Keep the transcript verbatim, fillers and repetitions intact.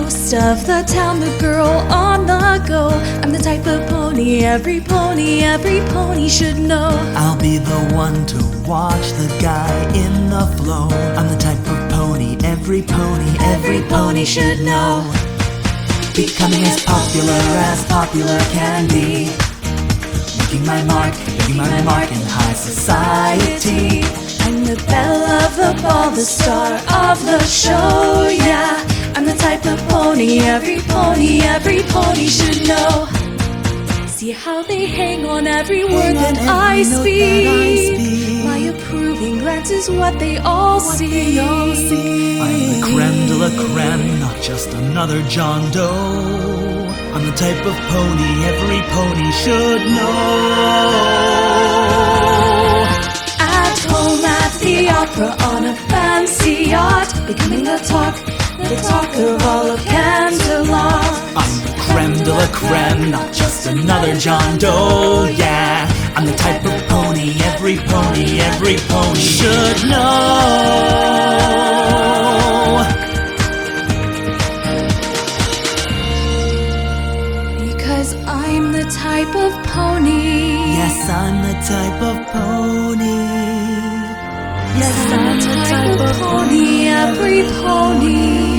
Most of the town, the girl on the go. I'm the type of pony every pony, every pony should know. I'll be the one to watch the guy in the flow. I'm the type of pony every pony, every pony should know. Becoming as popular as popular can be. Making my mark, making my mark in high society. I'm the belle of the ball, the star of the show, yeah. I'm the type of pony every pony, every pony should know. See how they hang on every word that I speak. My approving glance is what they all see. I'm the creme de la creme, not just another John Doe. I'm the type of pony every pony should know. At home, at the opera, on a fancy yacht, becoming the talk, the talk of all of Canterlot. I'm the creme de la creme, not just another John Doe, yeah. I'm the type of pony every pony, every pony should know. Because I'm the type of pony. Yes, I'm the type of pony. Yes, I'm the type of pony, every pony